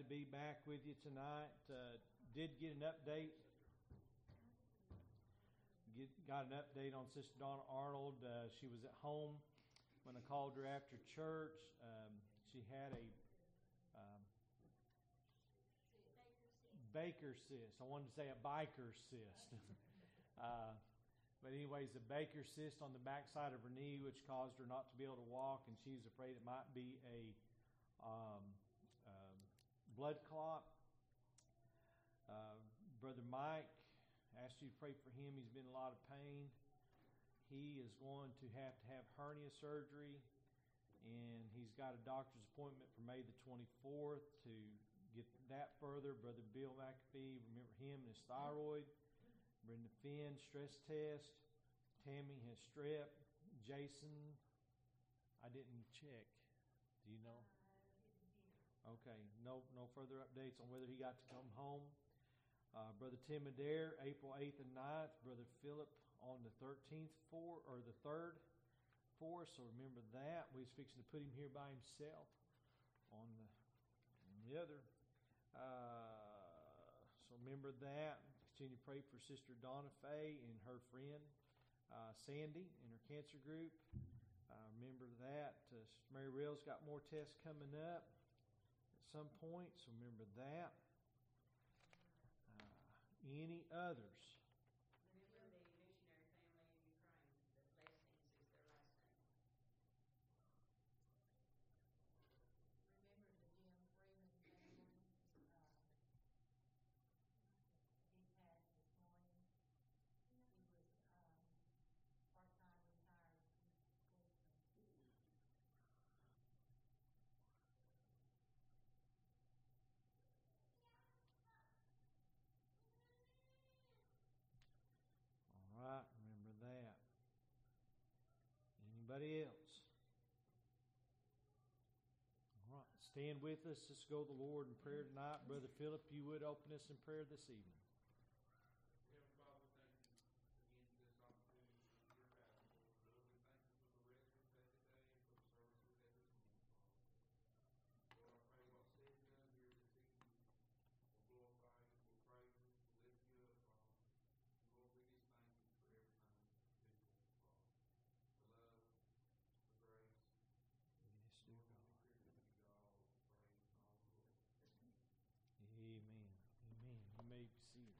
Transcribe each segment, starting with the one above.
to be back with you tonight. Did get an update. Got an update on Sister Donna Arnold. She was at home when I called her after church. She had a Baker cyst. I wanted to say a biker cyst. But anyways, a Baker cyst on the backside of her knee, which caused her not to be able to walk, and she's afraid it might be a blood clot. Brother Mike, asked you to pray for him. He's been in a lot of pain. He is going to have hernia surgery, and he's got a doctor's appointment for May the 24th to get that further. Brother Bill McAfee, remember him and his thyroid. Brenda Finn, stress test. Tammy has strep. Jason, I didn't check. Do you know? Okay, no further updates on whether he got to come home. Brother Tim Adair, April 8th and 9th. Brother Philip on the 13th or the 3rd for us, so remember that. We was fixing to put him here by himself on the other. So remember that. Continue to pray for Sister Donna Faye and her friend Sandy and her cancer group. Remember that. Sister Mary Rail's got more tests coming up at some point, so remember that. Any others? Remember the missionary family in Ukraine. The Blessings is their last name. Remember the Jim Freeman family. He passed this morning. He was part-time retired policeman. All right, remember that. Anybody else? All right, stand with us. Let's go to the Lord in prayer tonight. Brother Philip, you would open us in prayer this evening. Heavenly Father, thank you again for this opportunity to hear your pastor. Lord, we thank you for the rest we've had today and for the service we've had this morning, Father. Lord, I pray what's said and done here this evening will glorify you, will praise you, will lift you up, Father. And Lord, we just thank you for everything you do for us, Father. The love, the grace. Yes, dear Lord, God. we pray that you God all the praise and all the glory. Amen. Amen. You may be seated.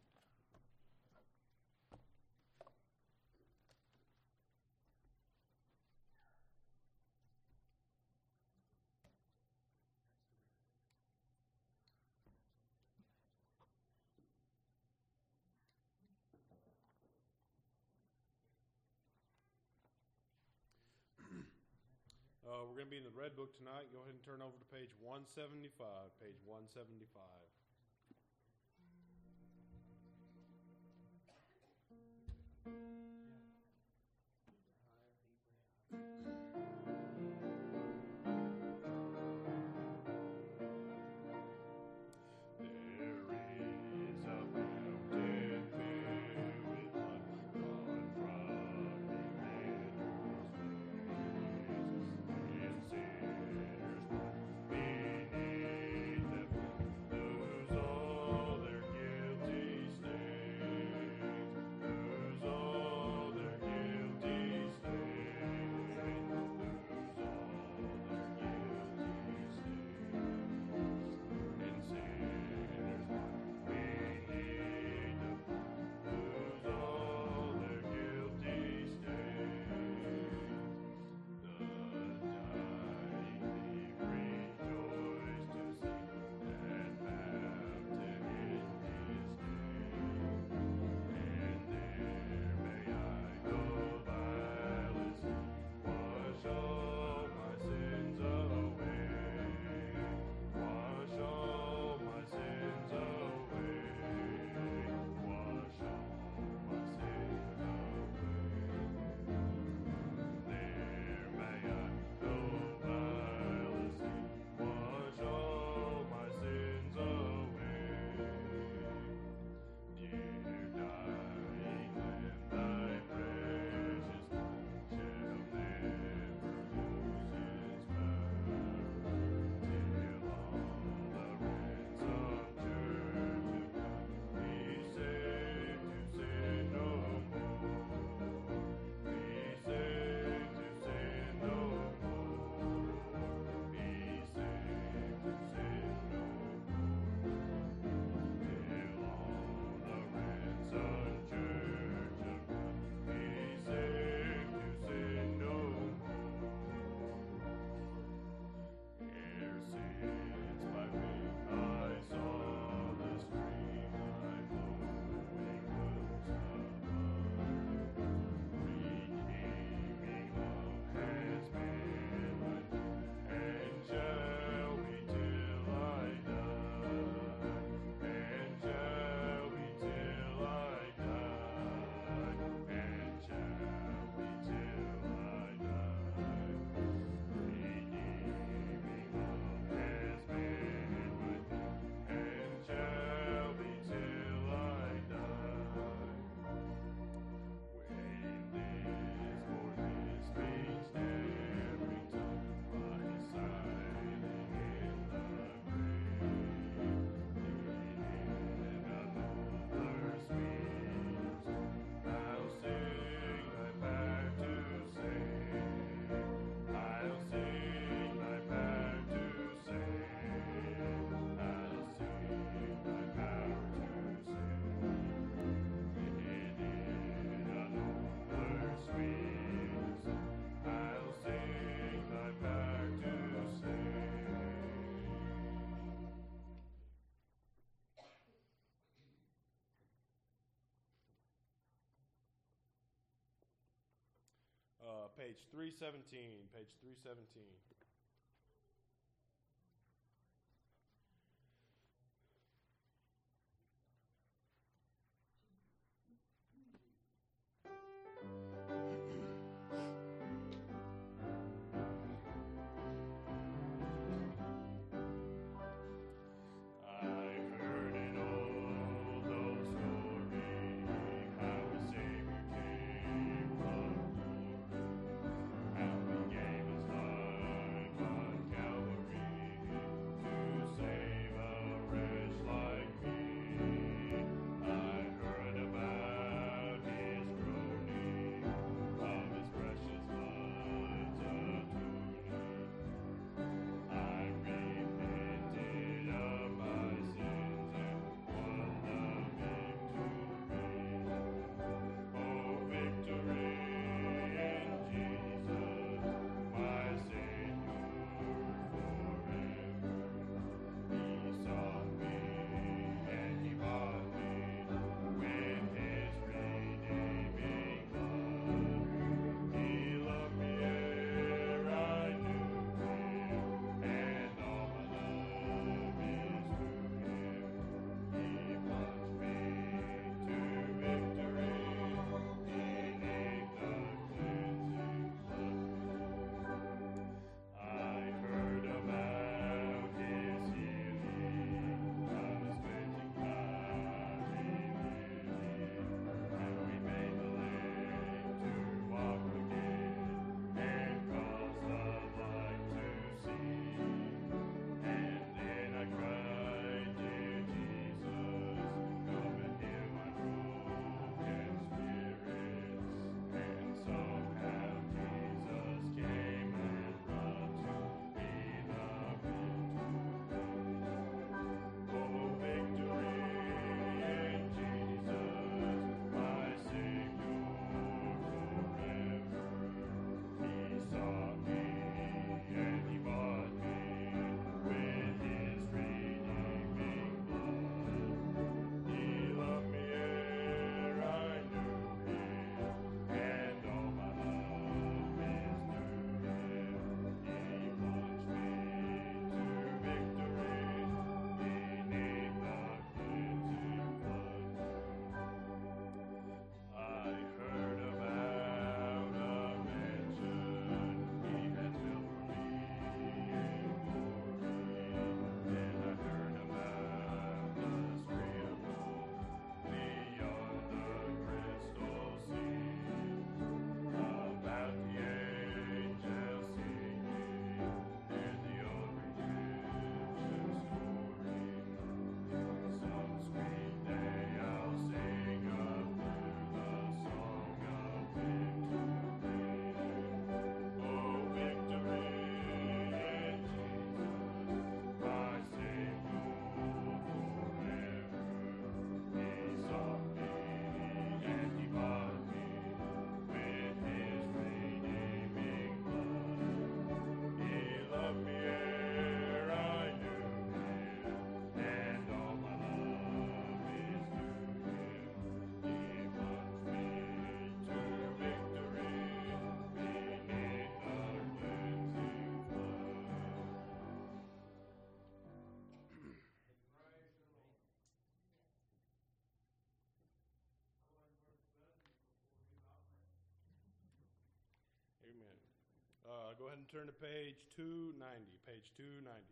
We're going to be in the Red Book tonight. Go ahead and turn over to page 175. Page 175. Beneath the Page 317. Page 317. Go ahead and turn to page 290. Page 290.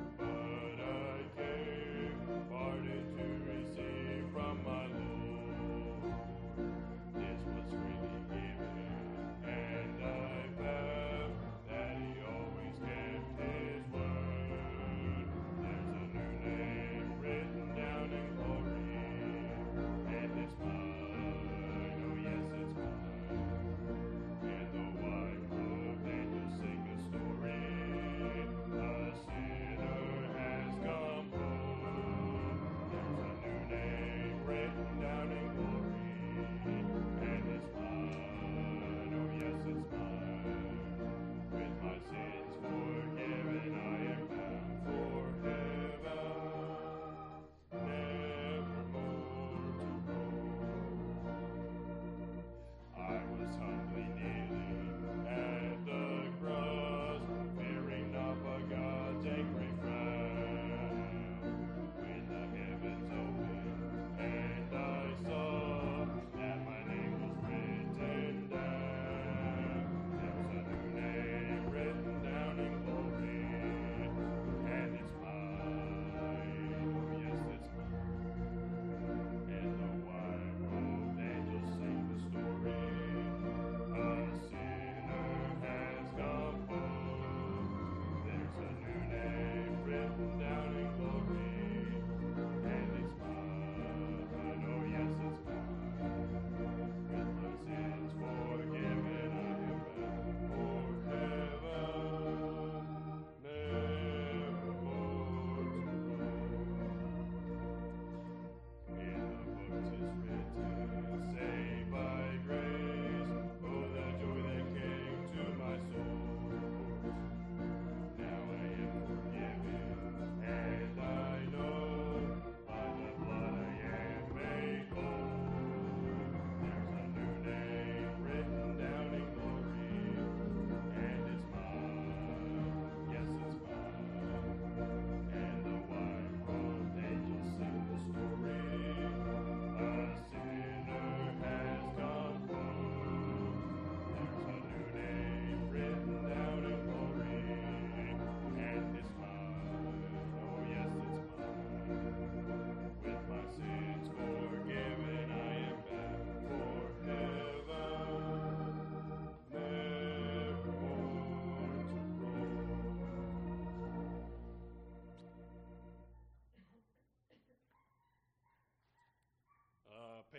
From my Lord.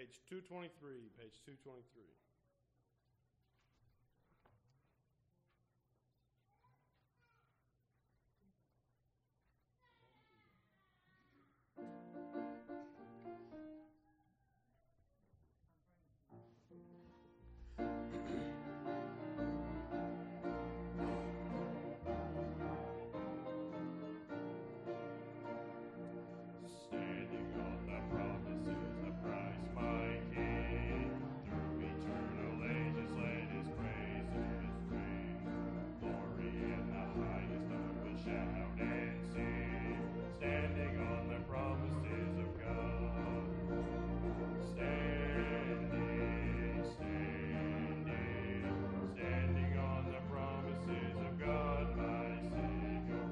Page 223, page 223. Standing on the promises of Christ my King, through eternal ages let His praises ring. Glory in the highest I will shout and sing, standing on the promises of God. Standing on the promises of God my Savior.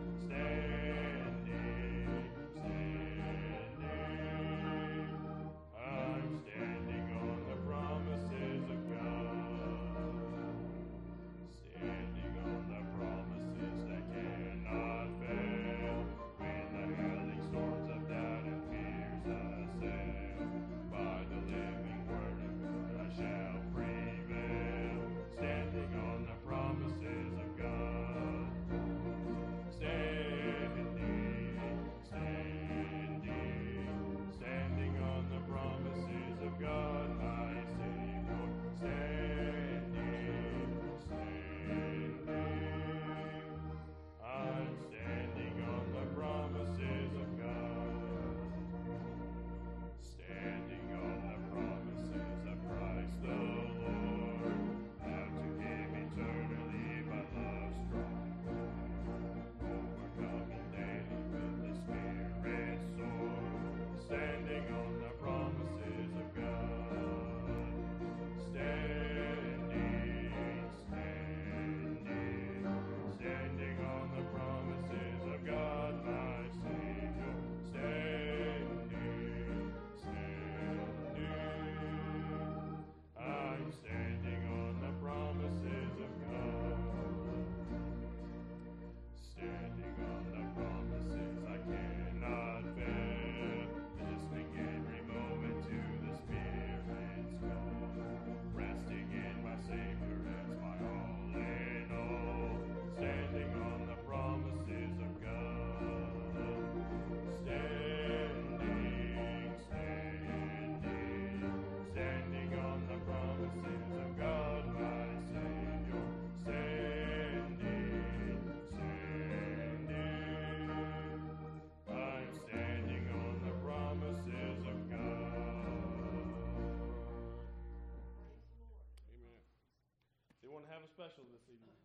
I'm standing on the promises of God. Standing on the promises that cannot fail. When the hailing storms of doubt and fears assail, by the living word of God I shall prevail. Standing on the promises of God. Standing on the promises of God, my Savior. I'm standing on the promises of God. Standing on the promises of Christ the Lord, now to Him eternally by love strong. Overcoming daily with the Spirit's sword, standing on the promises of God. Standing on the promises of God, my Savior. I'm standing on the promises of God. Standing on the promises I cannot fail, listening every moment to the Spirit's call, resting in my Savior as my all in all, standing on the promises of God. Standing on the promises of God, my Savior. I'm standing on the promises of God. Amen. They want to have a special this evening.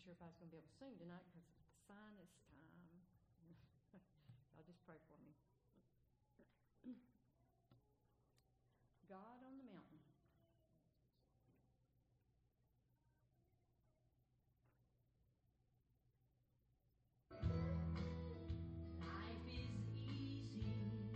sure if I was going to be able to sing tonight because of the sinus time. Y'all just pray for me. God on the mountain. Life is easy.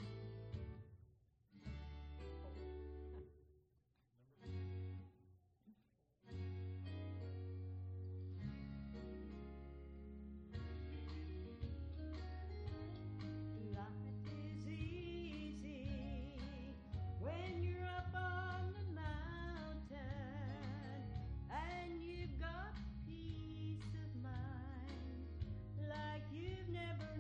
Life is easy when you're up on the mountain and you've got peace of mind like you've never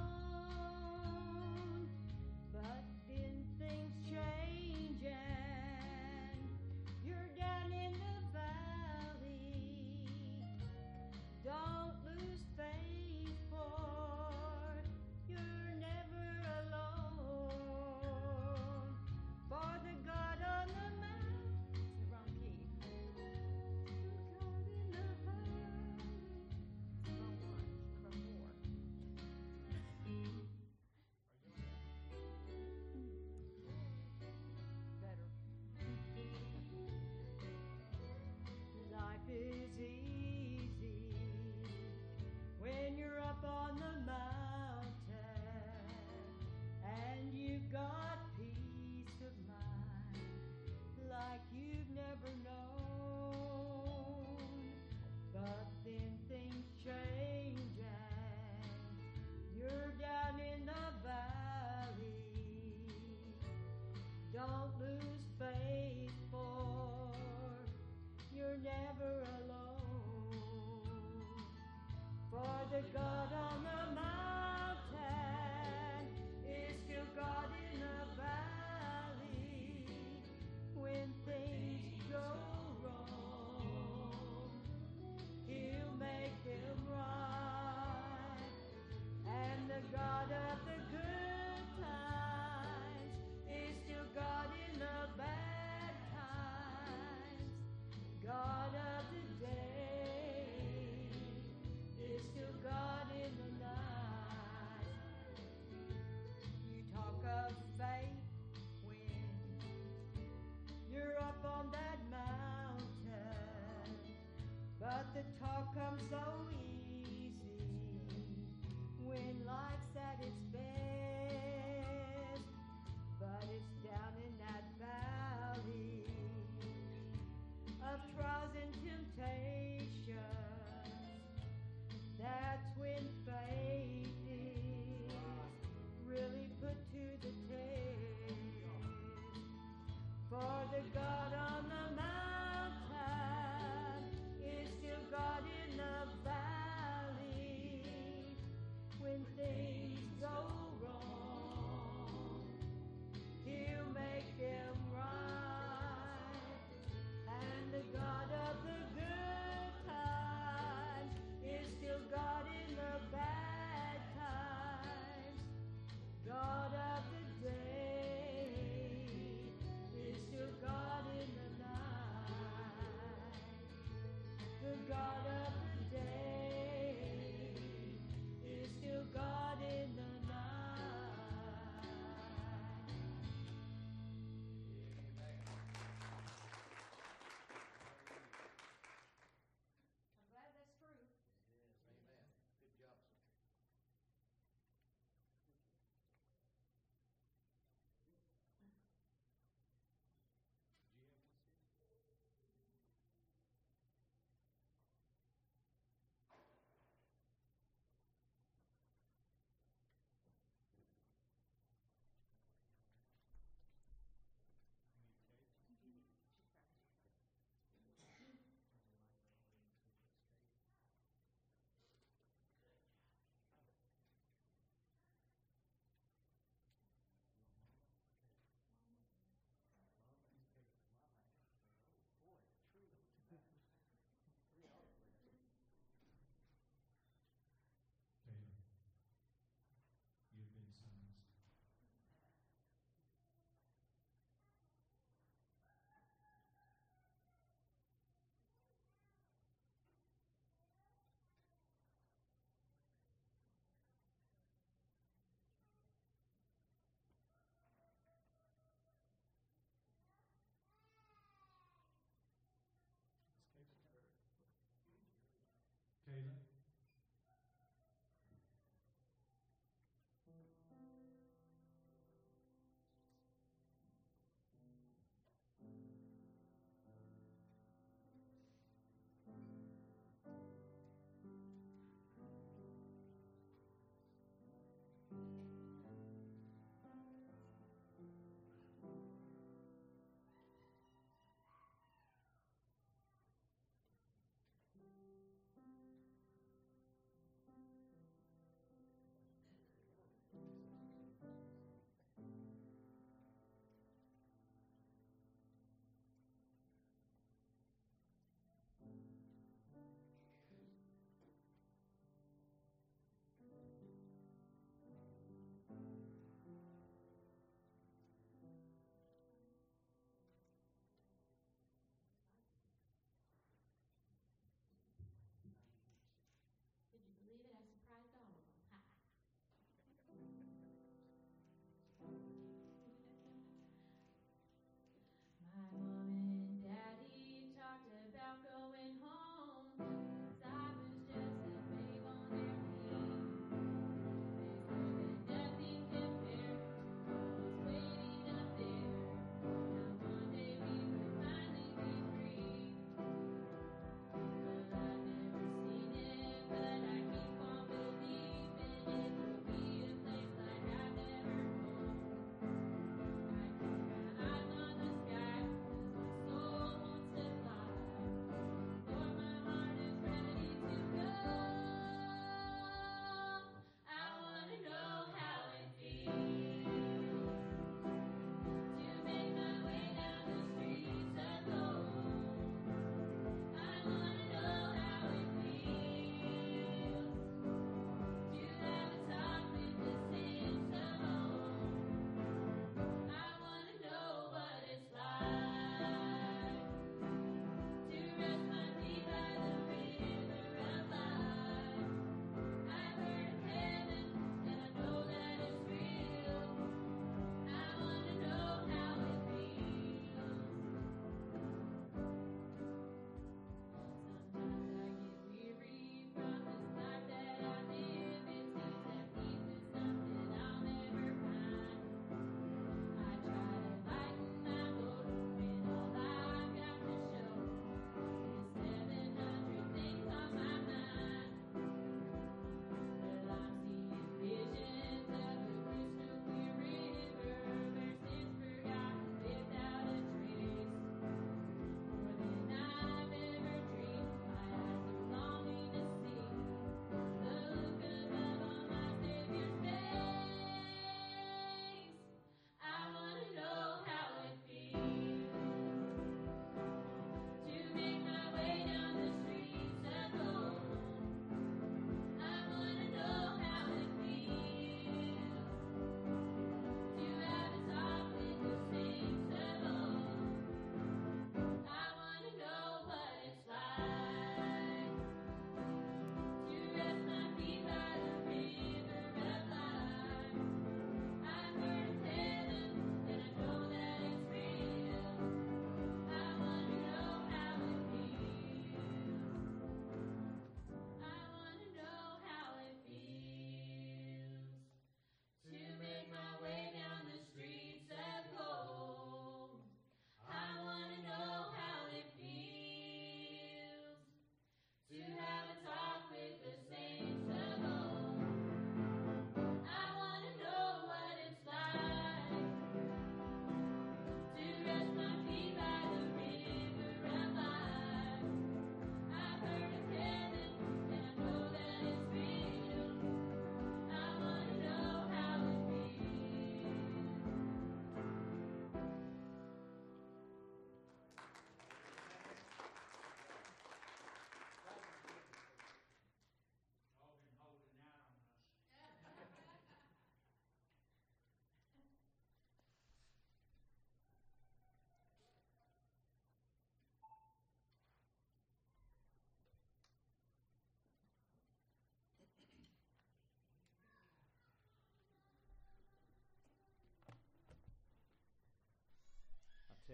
known. But then things change and you're down in the valley. Don't lose faith, for you're never alone. For the God on the mountain, It's the wrong key. God in the valley. It's the wrong one. It's number 4. Better. Life is easy when you're up on the mountain and you've got peace of mind like you've never known. But then things change and you're down in the valley. Don't lose faith, for you're never alone. For the God on the mountain is still God in the valley. When things go wrong, He'll make them right. And the God of the good times is still God in the bad times. God of the day is still God in the night. You talk of faith when you're up on that mountain, but the talk comes so easy when life's at its best. But it's down in that valley of trials and temptations, that's when faith is really put to the test. For the God on the mountain is still God in the valley. When things go wrong, He'll make them right. And the God of the good times is still God in the bad times. God of the day is still God in the night. The God of the day is still God in the night.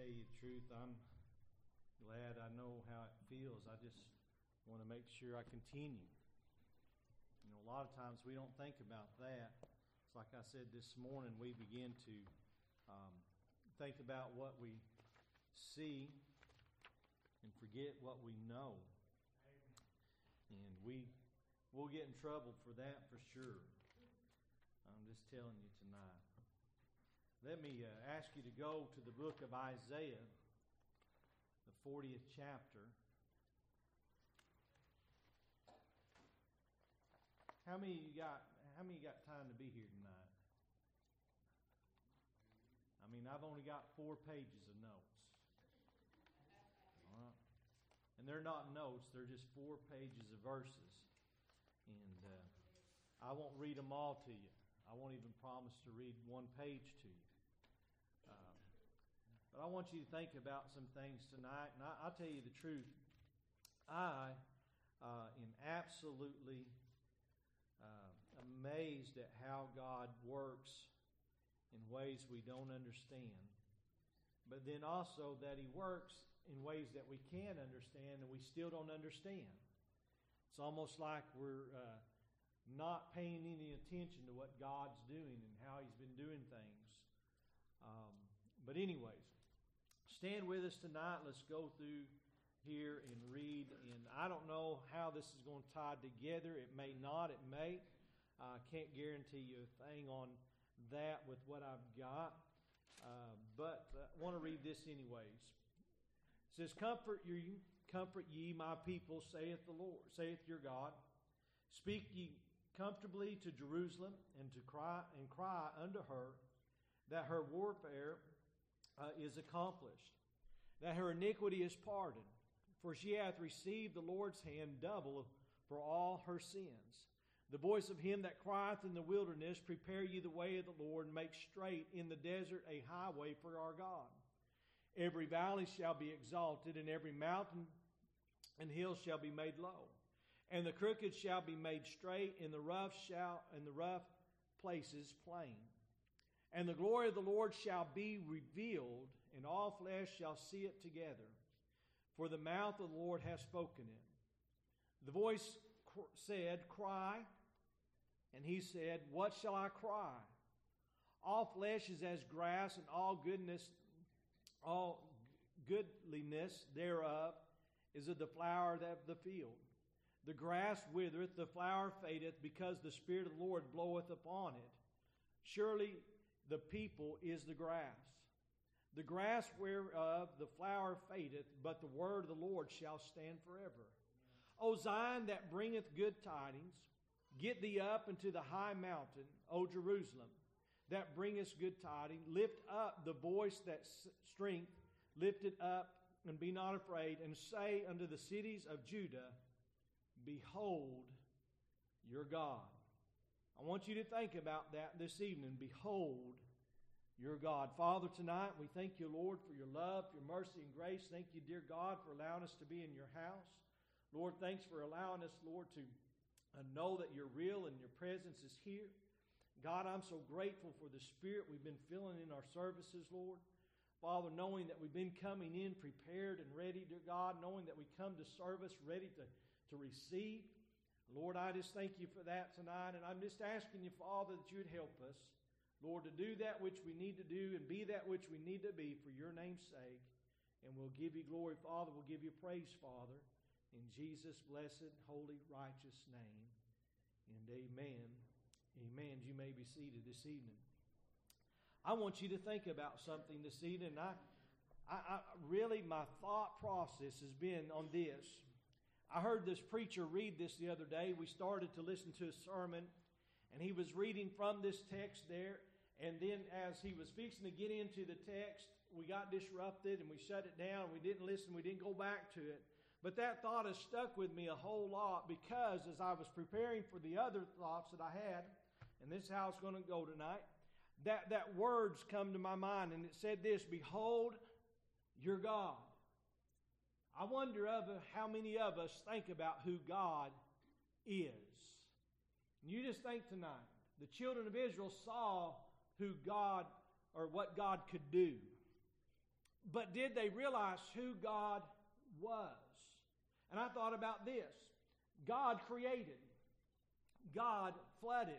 tell you the truth, I'm glad I know how it feels. I just want to make sure I continue. You know, a lot of times we don't think about that. It's like I said this morning, we begin to think about what we see and forget what we know. And we'll get in trouble for that for sure. I'm just telling you tonight. Let me ask you to go to the book of Isaiah, the 40th chapter. How many you got time to be here tonight? I mean, I've only got 4 pages of notes. All right. And they're not notes, they're just 4 pages of verses. And I won't read them all to you. I won't even promise to read 1 page to you. But I want you to think about some things tonight. And I'll tell you the truth. I am absolutely amazed at how God works in ways we don't understand. But then also that He works in ways that we can understand and we still don't understand. It's almost like we're not paying any attention to what God's doing and how He's been doing things. But anyways, stand with us tonight. Let's go through here and read. And I don't know how this is going to tie together. It may not. It may. I can't guarantee you a thing on that with what I've got. But I want to read this anyways. It says, Comfort ye, my people, saith the Lord, saith your God. Speak ye comfortably to Jerusalem, and cry unto her, that her warfare is accomplished, that her iniquity is pardoned, for she hath received the Lord's hand double for all her sins. The voice of him that crieth in the wilderness, Prepare ye the way of the Lord, and make straight in the desert a highway for our God. Every valley shall be exalted, and every mountain and hill shall be made low. And the crooked shall be made straight, and the rough places plain. And the glory of the Lord shall be revealed, and all flesh shall see it together. For the mouth of the Lord hath spoken it. The voice said, Cry. And he said, What shall I cry? All flesh is as grass, and all goodliness thereof is of the flower of the field. The grass withereth, the flower fadeth, because the Spirit of the Lord bloweth upon it. Surely the people is the grass whereof the flower fadeth, but the word of the Lord shall stand forever. O Zion, that bringeth good tidings, get thee up into the high mountain, O Jerusalem, that bringest good tidings. Lift up the voice that strength, lift it up, and be not afraid, and say unto the cities of Judah, Behold your God. I want you to think about that this evening. Behold your God. Father, tonight we thank you, Lord, for your love, your mercy, and grace. Thank you, dear God, for allowing us to be in your house. Lord, thanks for allowing us, Lord, to know that you're real and your presence is here. God, I'm so grateful for the Spirit we've been feeling in our services, Lord. Father, knowing that we've been coming in prepared and ready, dear God, knowing that we come to service ready to receive. Lord, I just thank you for that tonight, and I'm just asking you, Father, that you would help us, Lord, to do that which we need to do and be that which we need to be for your name's sake. And we'll give you glory, Father. We'll give you praise, Father, in Jesus' blessed, holy, righteous name. And amen. Amen. You may be seated this evening. I want you to think about something this evening. I really, my thought process has been on this. I heard this preacher read this the other day. We started to listen to a sermon, and he was reading from this text there. And then as he was fixing to get into the text, we got disrupted and we shut it down. We didn't listen. We didn't go back to it. But that thought has stuck with me a whole lot, because as I was preparing for the other thoughts that I had, and this is how it's going to go tonight, that words come to my mind, and it said this, Behold your God. I wonder how many of us think about who God is. And you just think tonight, the children of Israel saw who God, or what God could do. But did they realize who God was? And I thought about this. God created. God flooded.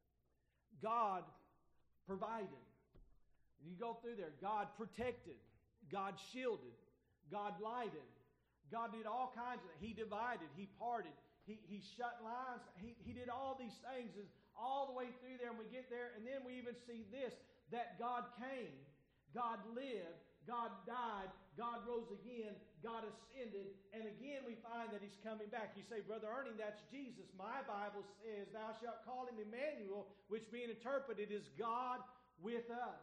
God provided. You go through there. God protected. God shielded. God lighted. God did all kinds of things. He divided. He parted. He shut lines. He did all these things all the way through there. And we get there. And then we even see this, that God came. God lived. God died. God rose again. God ascended. And again we find that He's coming back. You say, Brother Ernie, that's Jesus. My Bible says, thou shalt call Him Emmanuel, which being interpreted is God with us.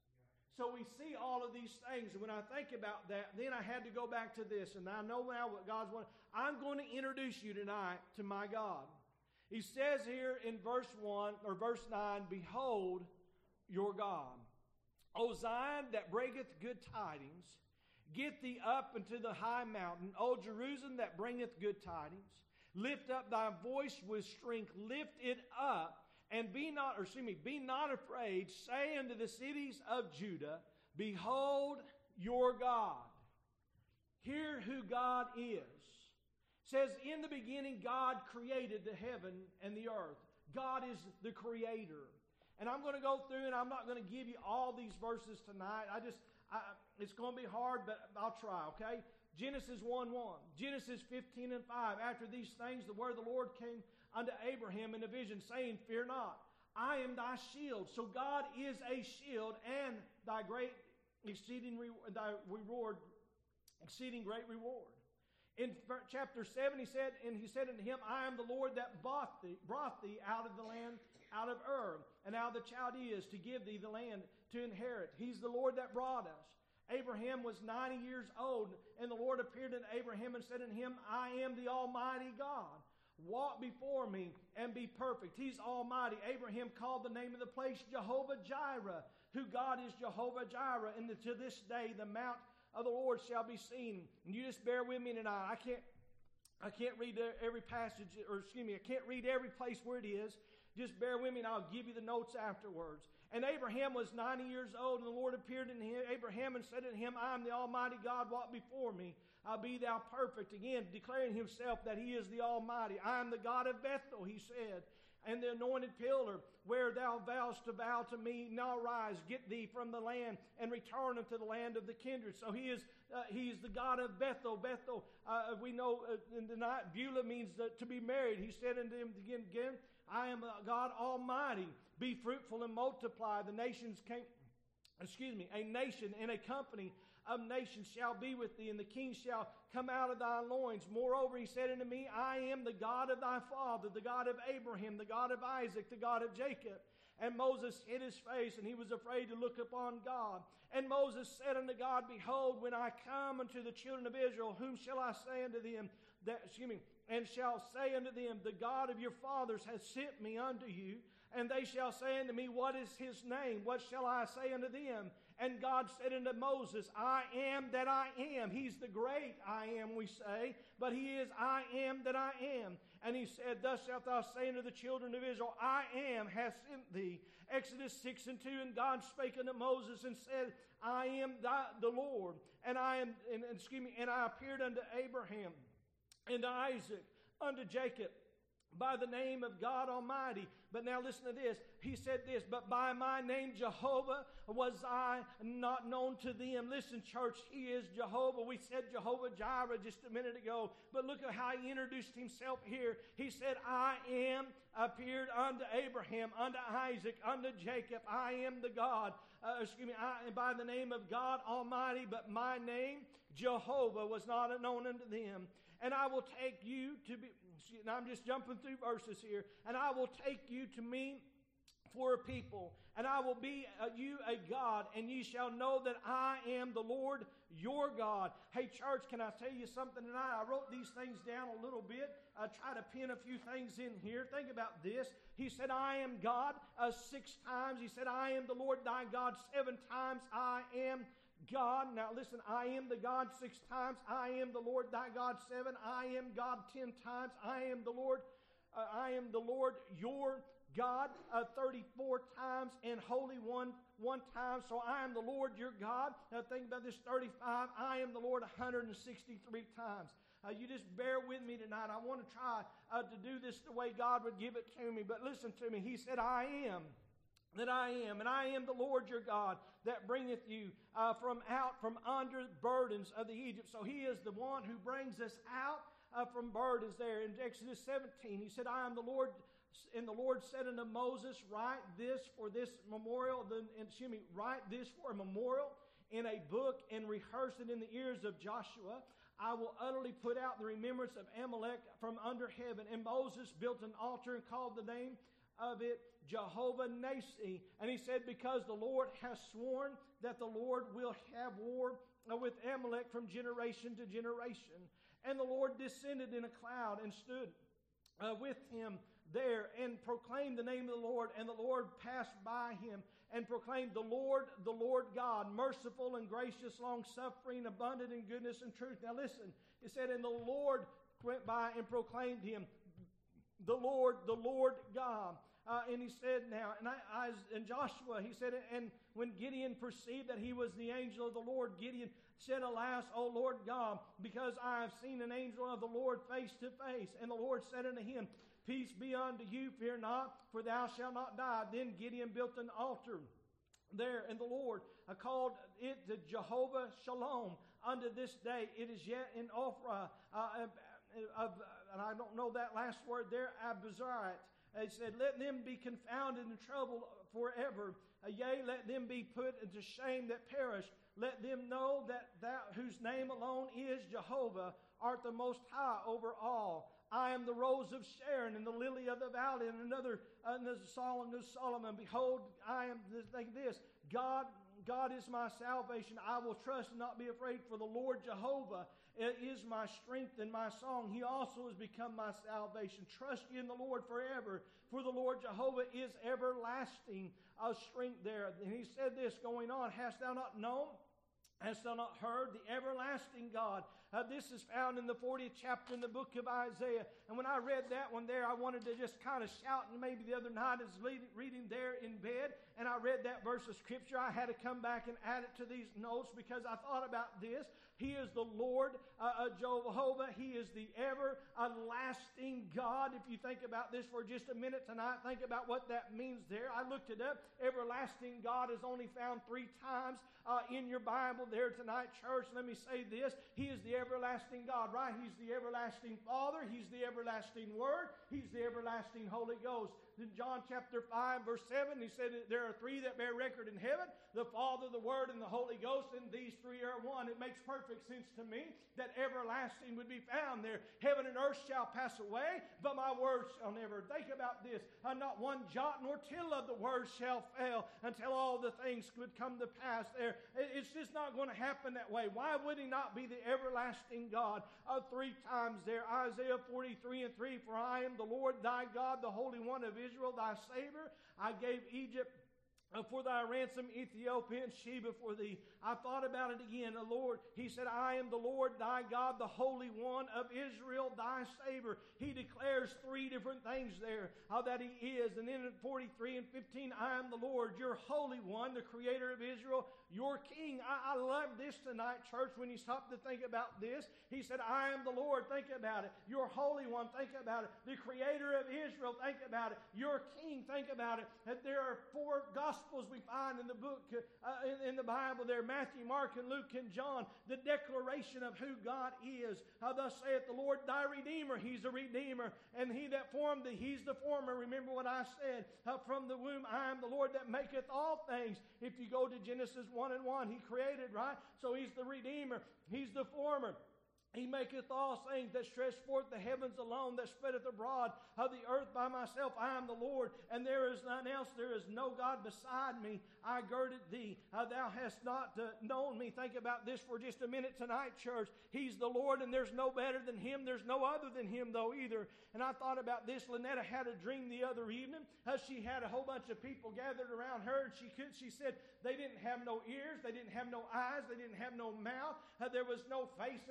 So we see all of these things. And when I think about that, then I had to go back to this. And I know now what God's wanting. I'm going to introduce you tonight to my God. He says here in verse 1 or verse 9, behold your God. O Zion that bringeth good tidings, get thee up into the high mountain. O Jerusalem that bringeth good tidings, lift up thy voice with strength, lift it up, and be not afraid. Say unto the cities of Judah, behold your God. Hear who God is. It says, in the beginning God created the heaven and the earth. God is the creator. And I'm going to go through, and I'm not going to give you all these verses tonight. It's going to be hard, but I'll try, okay? Genesis 1:1, Genesis 15:5. After these things, the word of the Lord came unto Abraham in a vision, saying, fear not, I am thy shield. So God is a shield and thy great exceeding reward, exceeding great reward. In chapter 7, he said unto him, I am the Lord that brought thee out of the land, out of Ur, and out of the Chaldeans, to give thee the land to inherit. He's the Lord that brought us. Abraham was 90 years old, and the Lord appeared unto Abraham and said unto him, I am the Almighty God. Walk before me and be perfect. He's Almighty. Abraham called the name of the place Jehovah-Jireh, who God is Jehovah-Jireh. And to this day the mount of the Lord shall be seen. And you just bear with me tonight. I can't read every passage, I can't read every place where it is. Just bear with me and I'll give you the notes afterwards. And Abraham was 90 years old, and the Lord appeared unto Abraham and said unto him, I am the Almighty God, walk before me. Be thou perfect. Again, declaring himself that he is the Almighty. I am the God of Bethel, he said, and the anointed pillar, where thou vowest to vow to me. Now rise, get thee from the land, and return unto the land of the kindred. So he is the God of Bethel. Bethel, we know in the night, Beulah means to be married. He said unto him again, I am God Almighty. Be fruitful and multiply. A nation and a company of nations shall be with thee, and the king shall come out of thy loins. Moreover, he said unto me, I am the God of thy father, the God of Abraham, the God of Isaac, the God of Jacob. And Moses hid his face, and he was afraid to look upon God. And Moses said unto God, behold, when I come unto the children of Israel, whom shall I say unto them? And shall say unto them, the God of your fathers has sent me unto you. And they shall say unto me, what is his name? What shall I say unto them? And God said unto Moses, I am that I am. He's the great I am, we say, but he is I am that I am. And he said, thus shalt thou say unto the children of Israel, I am hath sent thee. Exodus 6:2, and God spake unto Moses and said, I am the Lord, and I appeared unto Abraham and to Isaac, unto Jacob, by the name of God Almighty. But now listen to this. He said this, but by my name Jehovah was I not known to them. Listen, church, he is Jehovah. We said Jehovah-Jireh just a minute ago. But look at how he introduced himself here. He said, I am appeared unto Abraham, unto Isaac, unto Jacob. I am the God. I am by the name of God Almighty, but my name Jehovah was not known unto them. And I will take you to be, and I'm just jumping through verses here, and I will take you to me for a people, and I will be you a God, and ye shall know that I am the Lord your God. Hey, church, can I tell you something tonight? I wrote these things down a little bit. I try to pin a few things in here. Think about this. He said, I am God 6 times. He said, I am the Lord thy God 7 times. I am God. Now listen, I am the God 6 times. I am the Lord thy God 7. I am God 10 times. I am the Lord your God 34 times and holy one time. So I am the Lord your God. Now think about this 35. I am the Lord 163 times. You just bear with me tonight. I want to try to do this the way God would give it to me. But listen to me. He said, I am that I am, and I am the Lord your God that bringeth you from under burdens of the Egypt. So he is the one who brings us out from burdens there. In Exodus 17, he said, I am the Lord. And the Lord said unto Moses, write this for this memorial, write this for a memorial in a book and rehearse it in the ears of Joshua. I will utterly put out the remembrance of Amalek from under heaven. And Moses built an altar and called the name of it Jehovah Nissi. And he said, because the Lord has sworn that the Lord will have war with Amalek from generation to generation. And the Lord descended in a cloud and stood with him there and proclaimed the name of the Lord. And the Lord passed by him and proclaimed, the Lord God, merciful and gracious, long-suffering, abundant in goodness and truth. Now listen, it said, and the Lord went by and proclaimed him, the Lord God. And he said now, and Joshua, he said, and when Gideon perceived that he was the angel of the Lord, Gideon said, alas, O Lord God, because I have seen an angel of the Lord face to face. And the Lord said unto him, peace be unto you, fear not, for thou shalt not die. Then Gideon built an altar there, and the Lord called it the Jehovah Shalom. Unto this day it is yet in Ophrah, and I don't know that last word there, Abizarit. He said, let them be confounded and troubled forever. Yea, let them be put into shame that perish. Let them know that thou, whose name alone is Jehovah, art the most high over all. I am the rose of Sharon and the lily of the valley. And another song of Solomon. Behold, I am this. God is my salvation. I will trust and not be afraid, for the Lord Jehovah is my strength and my song. He also has become my salvation. Trust ye in the Lord forever, for the Lord Jehovah is everlasting strength there. And he said this going on, hast thou not known? Hast thou not heard? The everlasting God. This is found in the 40th chapter in the book of Isaiah. And when I read that one there, I wanted to just kind of shout. And maybe the other night I was reading there in bed, and I read that verse of Scripture. I had to come back and add it to these notes because I thought about this. He is the Lord Jehovah. He is the everlasting God. If you think about this for just a minute tonight, think about what that means there. I looked it up. Everlasting God is only found 3 times in your Bible there tonight, church. Let me say this. He is the everlasting God, right? He's the everlasting Father. He's the everlasting Word. He's the everlasting Holy Ghost. In John chapter 5, verse 7, he said there are 3 that bear record in heaven, the Father, the Word, and the Holy Ghost, and these 3 are one. It makes perfect sense to me that everlasting would be found there. Heaven and earth shall pass away, but my word shall never. Think about this. Not one jot nor tittle of the word shall fail until all the things would come to pass there. It's just not going to happen that way. Why would he not be the everlasting God? 3 times there. Isaiah 43 and 3, for I am the Lord thy God, the Holy One of Israel, thy Savior. I gave Egypt for thy ransom, Ethiopia and Sheba for thee. I thought about it again. The Lord, he said, I am the Lord thy God, the Holy One of Israel, thy Savior. He declares 3 different things there that he is. And then in 43 and 15, I am the Lord, your Holy One, the Creator of Israel, your King. I love this tonight, church, when you stop to think about this. He said, I am the Lord. Think about it. Your Holy One. Think about it. The Creator of Israel. Think about it. Your King. Think about it. That there are 4 Gospels we find in the book, in the Bible there, Matthew, Mark, and Luke, and John, the declaration of who God is. Thus saith the Lord thy Redeemer. He's a Redeemer. And he that formed thee, he's the former. Remember what I said. From the womb, I am the Lord that maketh all things. If you go to Genesis 1:1, he created, right? So he's the Redeemer. He's the former. He maketh all things, that stretch forth the heavens alone, that spreadeth abroad of the earth by myself. I am the Lord, and there is none else. There is no God beside me. I girded thee. Thou hast not known me. Think about this for just a minute tonight, church. He's the Lord, and there's no better than him. There's no other than him, though, either. And I thought about this. Lynetta had a dream the other evening. She had a whole bunch of people gathered around her, and she said they didn't have no ears, they didn't have no eyes, they didn't have no mouth. There was no face into them.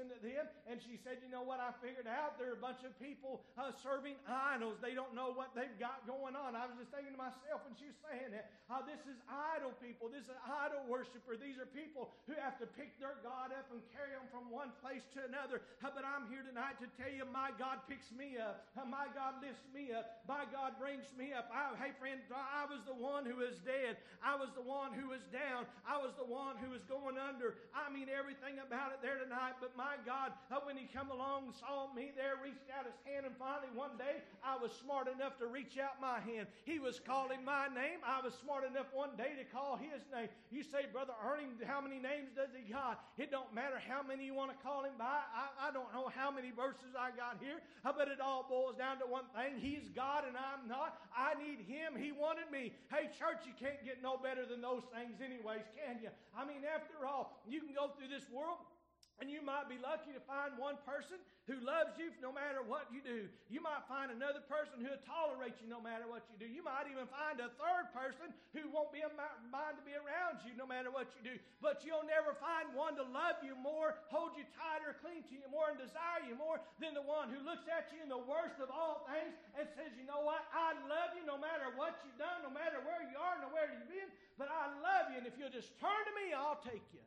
and she said, you know what I figured out? There are a bunch of people serving idols. They don't know what they've got going on. I was just thinking to myself when she was saying that, this is idol people. This is idol worshiper. These are people who have to pick their God up and carry them from one place to another. But I'm here tonight to tell you, my God picks me up. My God lifts me up. My God brings me up. Hey, friend, I was the one who was dead. I was the one who was down. I was the one who was going under. I mean, everything about it there tonight. But my God, when He come along and saw me there, reached out His hand, and finally one day I was smart enough to reach out my hand. He was calling my name. I was smart enough one day to call His name. You say, Brother Ernie, how many names does He got? It don't matter how many you want to call Him by. I don't know how many verses I got here, but it all boils down to one thing. He's God and I'm not. I need Him. He wanted me. Hey, church, you can't get no better than those things anyways, can you? I mean, after all, you can go through this world and you might be lucky to find one person who loves you no matter what you do. You might find another person who will tolerate you no matter what you do. You might even find a third person who won't be mind to be around you no matter what you do. But you'll never find one to love you more, hold you tighter, cling to you more, and desire you more than the one who looks at you in the worst of all things and says, you know what? I love you no matter what you've done, no matter where you are, no where you've been, but I love you, and if you'll just turn to me, I'll take you.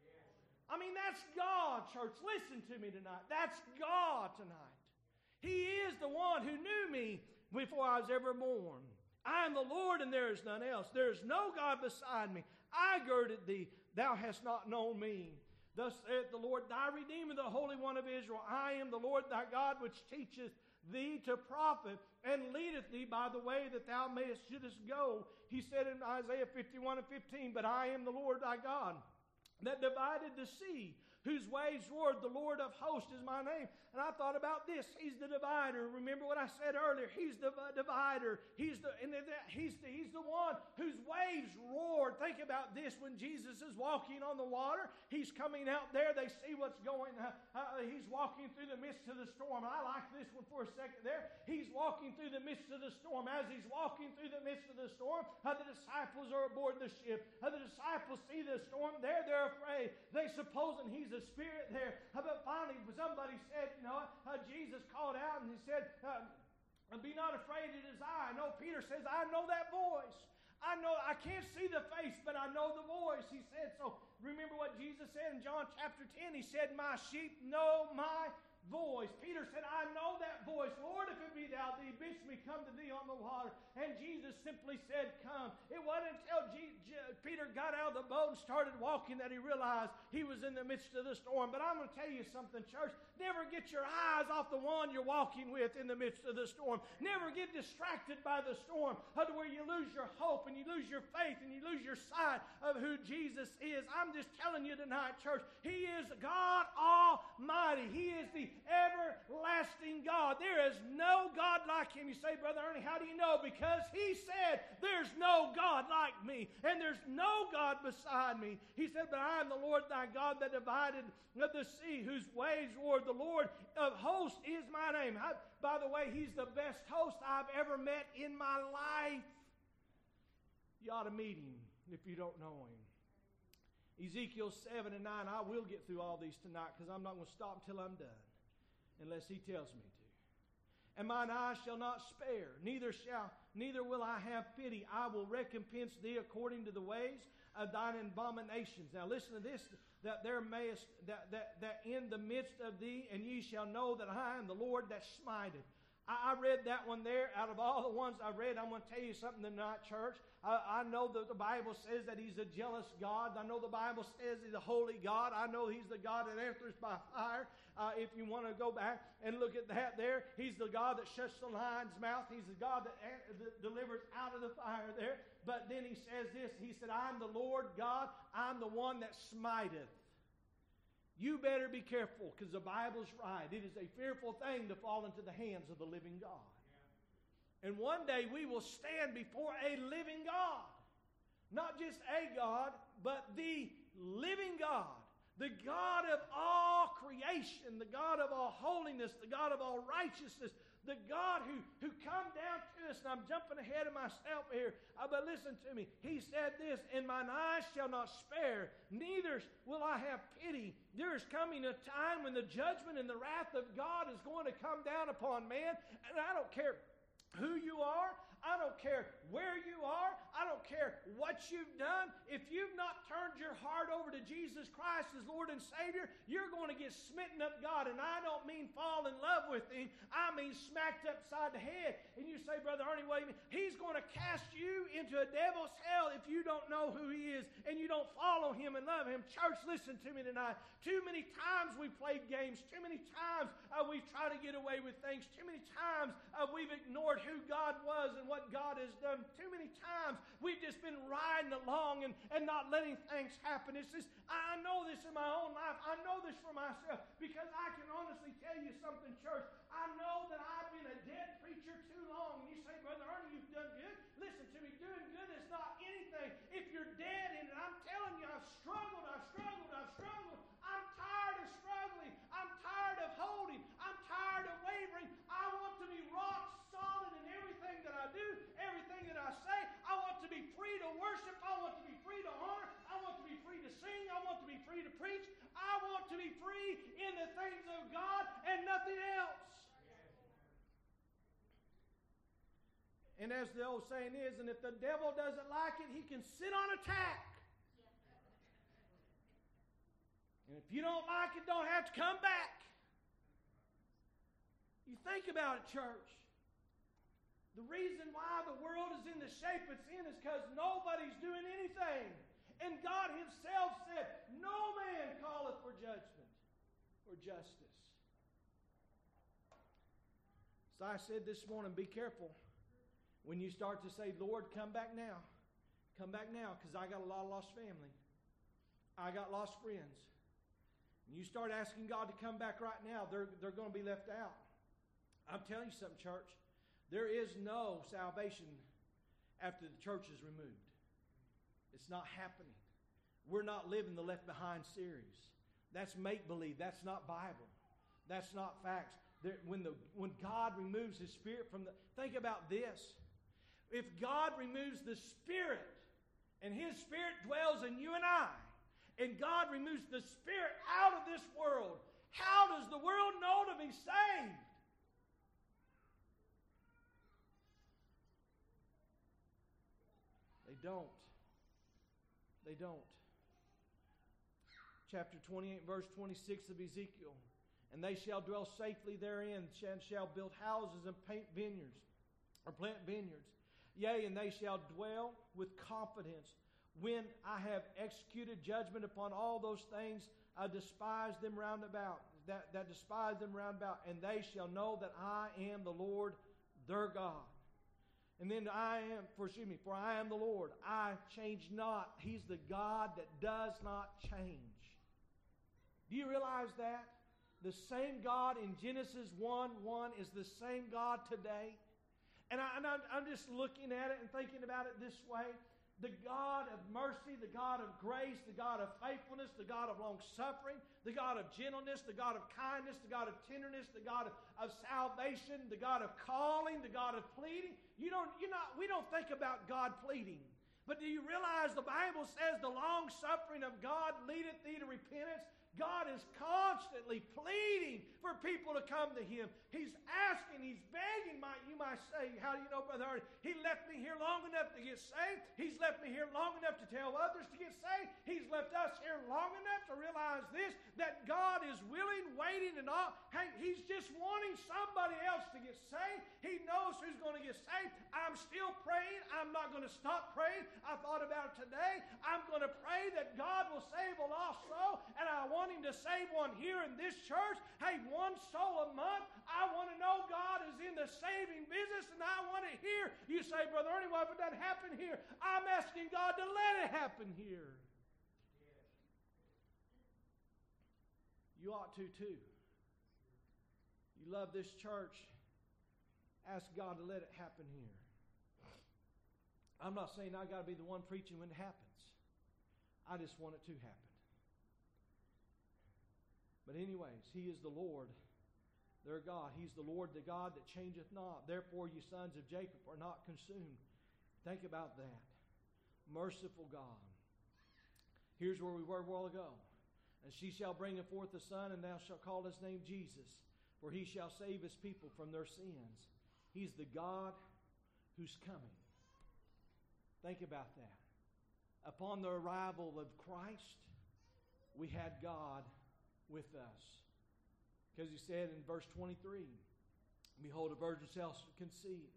I mean, that's God, church. Listen to me tonight. That's God tonight. He is the one who knew me before I was ever born. I am the Lord, and there is none else. There is no God beside me. I girded thee. Thou hast not known me. Thus saith the Lord, thy Redeemer, the Holy One of Israel. I am the Lord thy God, which teacheth thee to profit, and leadeth thee by the way that thou shouldest go. He said in Isaiah 51 and 15, but I am the Lord thy God, that divided the sea, whose waves roared. The Lord of hosts is my name. And I thought about this. He's the divider. Remember what I said earlier. He's the divider. He's the one whose waves roared. Think about this. When Jesus is walking on the water, He's coming out there. They see what's going on. He's walking through the midst of the storm. I like this one for a second there. He's walking through the midst of the storm. As He's walking through the midst of the storm, the disciples are aboard the ship. The disciples see the storm there. They're afraid. They supposing He's a spirit there. But finally, somebody said, Jesus called out and He said, be not afraid, it is I. No, Peter says, I know that voice. I can't see the face, but I know the voice. He said, so remember what Jesus said in John chapter 10. He said, my sheep know my voice. Peter said, I know that voice. Lord, if it be thou, thee bidst me come to thee on the water. And Jesus simply said, come. It wasn't until Peter got out of the boat and started walking that he realized he was in the midst of the storm. But I'm going to tell you something, church. Never get your eyes off the one you're walking with in the midst of the storm. Never get distracted by the storm to where you lose your hope and you lose your faith and you lose your sight of who Jesus is. I'm just telling you tonight, church, He is God Almighty. He is the everlasting God. There is no God like Him. You say, Brother Ernie, how do you know? Because He said, there's no God like me, and there's no God beside me. He said, but I am the Lord thy God that divided the sea, whose waves roared. The Lord of hosts is my name. By the way, He's the best host I've ever met in my life. You ought to meet Him if you don't know Him. Ezekiel 7 and 9, I will get through all these tonight because I'm not going to stop until I'm done, unless He tells me to. And mine eyes shall not spare, neither will I have pity. I will recompense thee according to the ways of thine abominations. Now listen to this, that in the midst of thee, and ye shall know that I am the Lord that smiteth. I read that one there. Out of all the ones I read, I'm going to tell you something tonight, church. I know that the Bible says that He's a jealous God. I know the Bible says He's a holy God. I know He's the God that answers by fire. If you want to go back and look at that there, He's the God that shuts the lion's mouth. He's the God that delivers out of the fire there. But then He says this. He said, I'm the Lord God. I'm the one that smiteth. You better be careful because the Bible's right. It is a fearful thing to fall into the hands of the living God. Yeah. And one day we will stand before a living God. Not just a God, but the living God. The God of all creation, the God of all holiness, the God of all righteousness, The God who come down to us, and I'm jumping ahead of myself here, but listen to me. He said this, and mine eyes shall not spare, neither will I have pity. There is coming a time when the judgment and the wrath of God is going to come down upon man, and I don't care who you are. I don't care where you are. I don't care what you've done. If you've not turned your heart over to Jesus Christ as Lord and Savior, you're going to get smitten of God. And I don't mean fall in love with Him. I mean smacked upside the head. And you say, Brother Ernie, what do you mean? He's going to cast you into a devil's hell if you don't know who He is and you don't follow Him and love Him. Church, listen to me tonight. Too many times we've played games. Too many times we've tried to get away with things. Too many times we've ignored who God was and what God has done. Too many times we've just been riding along and not letting things happen. It's just, I know this in my own life. I know this for myself because I can honestly tell you something, church. I know that I've been a dead preacher too long. And you say, Brother Ernie, you've done good. Listen to me, doing good is not anything if you're dead in it. I'm telling you, I've struggled. I'm tired of struggling. I'm tired of holding. I'm tired of wavering. I want to be rock solid in everything that I do, everything that I say. I want to be free to worship. I want to be free to honor. I want to be free to sing. I want to be free to preach. I want to be free in the things of God and nothing else. And as the old saying is, and if the devil doesn't like it, he can sit on attack. And if you don't like it, don't have to come back. You think about it, church. The reason why the world is in the shape it's in is because nobody's doing anything. And God Himself said, no man calleth for judgment or justice. So I said this morning, be careful when you start to say, Lord, come back now. Come back now, because I got a lot of lost family. I got lost friends. And you start asking God to come back right now, they're going to be left out. I'm telling you something, church. There is no salvation after the church is removed. It's not happening. We're not living the Left Behind series. That's make-believe. That's not Bible. That's not facts. When God removes His Spirit from the... Think about this. If God removes the Spirit and His Spirit dwells in you and I, and God removes the Spirit out of this world, how does the world know to be saved? They don't. They don't. Chapter 28, verse 26 of Ezekiel. And they shall dwell safely therein, and shall build houses and plant vineyards. Yea, and they shall dwell with confidence. When I have executed judgment upon all those things, I despise them round about, that despise them round about, and they shall know that I am the Lord their God. And then for I am the Lord, I change not. He's the God that does not change. Do you realize that? The same God in Genesis 1:1 is the same God today. And I'm just looking at it and thinking about it this way. The God of mercy, the God of grace, the God of faithfulness, the God of long-suffering, the God of gentleness, the God of kindness, the God of tenderness, the God of salvation, the God of calling, the God of pleading. We don't think about God pleading. But do you realize the Bible says the long-suffering of God leadeth thee to repentance? God is constantly pleading for people to come to Him. He's asking, He's begging, you might say, how do you know, Brother Ernie? He left me here long enough to get saved. He's left me here long enough to tell others to get saved. He's left us here long enough to realize this, that God is willing, waiting, and all. Hey, He's just wanting somebody else to get saved. He knows who's going to get saved. I'm still praying. I'm not going to stop praying. I thought about it today. I'm going to pray that God will save a lost soul, and I want Him to save one here in this church. Hey, one soul a month. I want to know God is in the saving business, and I want to hear. You say, Brother Ernie, why would that happen here? I'm asking God to let it happen here. You ought to too. You love this church. Ask God to let it happen here. I'm not saying I got to be the one preaching when it happens. I just want it to happen. But anyways, He is the Lord their God. He's the Lord, the God that changeth not. Therefore, you sons of Jacob are not consumed. Think about that. Merciful God. Here's where we were a while ago. And she shall bring forth a son, and thou shalt call his name Jesus, for he shall save his people from their sins. He's the God who's coming. Think about that. Upon the arrival of Christ, we had God with us. Because he said in verse 23, behold, a virgin shall conceive,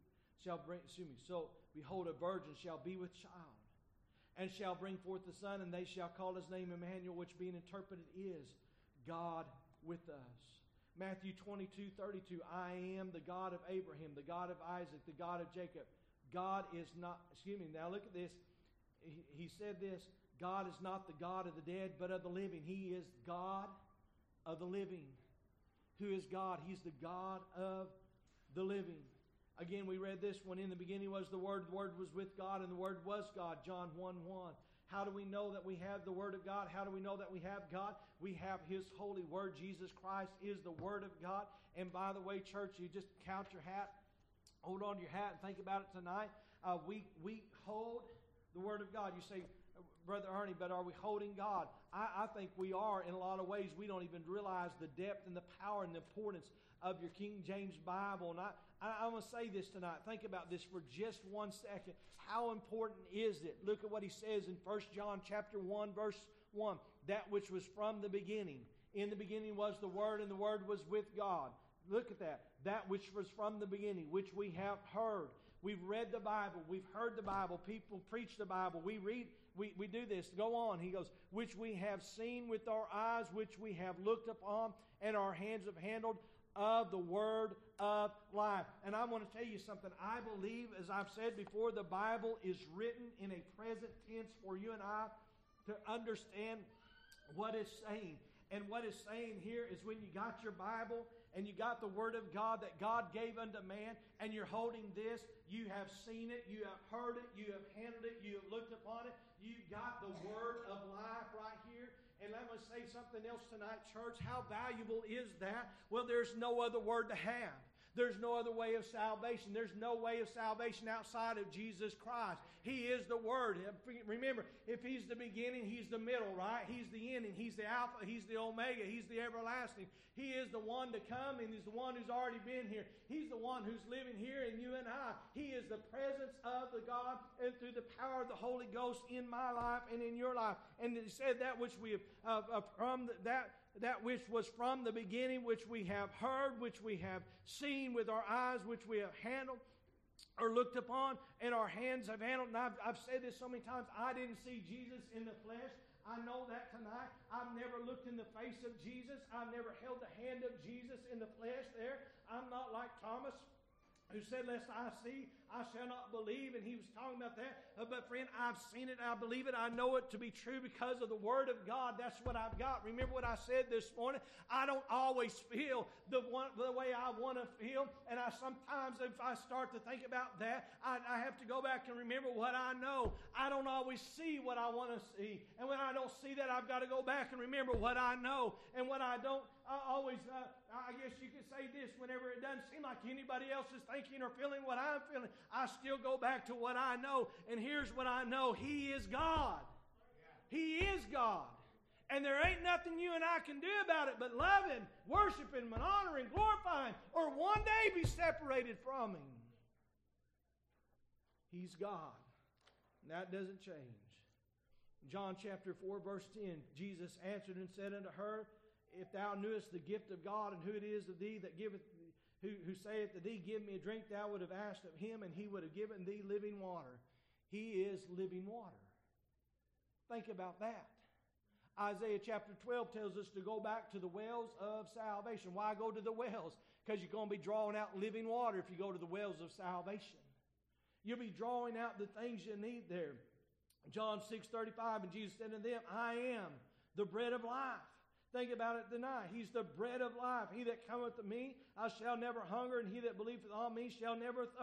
behold, a virgin shall be with child, and shall bring forth the son, and they shall call his name Emmanuel, which being interpreted is God with us. Matthew 22:32, I am the God of Abraham, the God of Isaac, the God of Jacob. God is not, now look at this. He said this, God is not the God of the dead, but of the living. He is God of the living. Who is God? He's the God of the living. Again, we read this one. In the beginning was the Word was with God, and the Word was God. John 1:1. How do we know that we have the Word of God? How do we know that we have God? We have His holy Word. Jesus Christ is the Word of God. And by the way, church, you just count your hat, hold on to your hat, and think about it tonight. We hold the Word of God. You say, Brother Ernie, but are we holding God? I think we are in a lot of ways. We don't even realize the depth and the power and the importance of your King James Bible. And I'm going to say this tonight. Think about this for just 1 second. How important is it? Look at what he says in 1 John chapter 1, verse 1. That which was from the beginning. In the beginning was the Word, and the Word was with God. Look at that. That which was from the beginning, which we have heard. We've read the Bible. We've heard the Bible. People preach the Bible. We read. We do this. Go on. He goes, which we have seen with our eyes, which we have looked upon, and our hands have handled of the Word of life. And I want to tell you something. I believe, as I've said before, the Bible is written in a present tense for you and I to understand what it's saying. And what it's saying here is when you got your Bible and you got the Word of God that God gave unto man, and you're holding this, you have seen it, you have heard it, you have handled it, you have looked upon it, you've got the Word of life right here. And I'm going to say something else tonight, church. How valuable is that? Well, there's no other word to have. There's no other way of salvation. There's no way of salvation outside of Jesus Christ. He is the Word. Remember, if He's the beginning, He's the middle, right? He's the ending. He's the Alpha. He's the Omega. He's the everlasting. He is the one to come, and He's the one who's already been here. He's the one who's living here in you and I. He is the presence of the God, and through the power of the Holy Ghost in my life and in your life. And He said that which we have that which was from the beginning, which we have heard, which we have seen with our eyes, which we have handled or looked upon, and our hands have handled. And I've said this so many times, I didn't see Jesus in the flesh. I know that tonight. I've never looked in the face of Jesus. I've never held the hand of Jesus in the flesh there. I'm not like Thomas, who said, lest I see, I shall not believe. And he was talking about that. But friend, I've seen it. I believe it. I know it to be true because of the Word of God. That's what I've got. Remember what I said this morning? I don't always feel the way I want to feel. And sometimes if I start to think about that, I have to go back and remember what I know. I don't always see what I want to see. And when I don't see that, I've got to go back and remember what I know. And what I don't always, I guess you could say this, whenever it doesn't seem like anybody else is thinking or feeling what I'm feeling, I still go back to what I know. And here's what I know. He is God. He is God. And there ain't nothing you and I can do about it but love Him, worship Him, and honor Him, glorify Him, or one day be separated from Him. He's God. And that doesn't change. John chapter 4, verse 10, Jesus answered and said unto her, if thou knewest the gift of God, and who it is of thee that giveth, who saith to thee, give me a drink, thou would have asked of Him, and He would have given thee living water. He is living water. Think about that. Isaiah chapter 12 tells us to go back to the wells of salvation. Why go to the wells? Because you're going to be drawing out living water if you go to the wells of salvation. You'll be drawing out the things you need there. John 6:35, and Jesus said to them, I am the bread of life. Think about it tonight. He's the bread of life. He that cometh to me, I shall never hunger, and he that believeth on me shall never thirst.